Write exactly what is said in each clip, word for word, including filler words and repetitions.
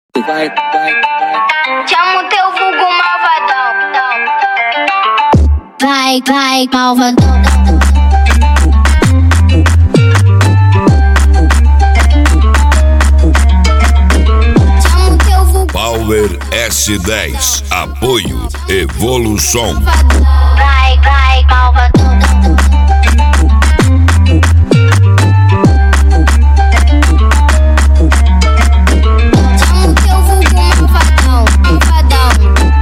Vai, vai, vai. Chama o teu vulgo malvadão. Vai, vai, malvadão. Power S dez, apoio Evolução. Vai, vai, malvadão. Chama o teu vulgo malvadão, malvadão.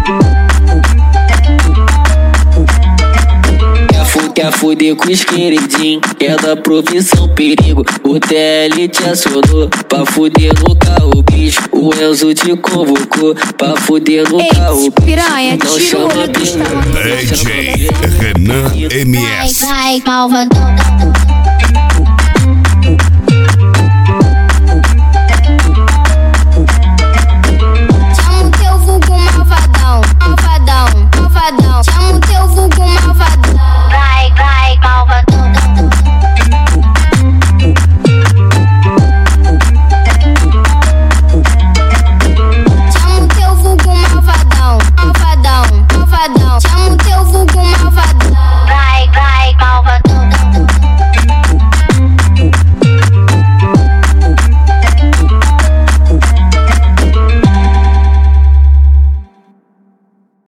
Quer fuder com os queridinhos, é da profissão perigo. O T L te acionou pra fuder no carro, bicho. O Enzo te convocou pra fuder no Ei, carro, piranha, bicho. Não tira o chama olho do piranha. D J Renan M S. Vai, vai, malvadão.